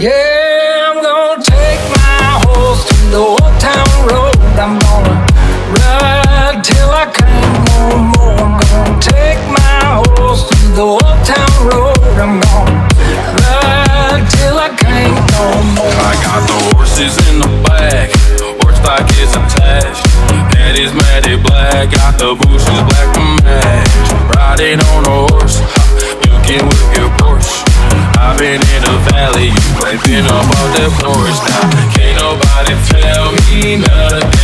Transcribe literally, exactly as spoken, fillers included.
Yeah, I'm gonna take my horse to the old town road. I'm gonna ride till I can't no more. I'm gonna take my horse to the old town road. I'm gonna ride till I can't no more. I got the horses in the back, horse stock is attached. Head is matted black, got the bushes black to match. Riding on a horse, you can whip your Porsche. I've been in the valley, you ain't been up off that porch. Now can't nobody tell me nothing.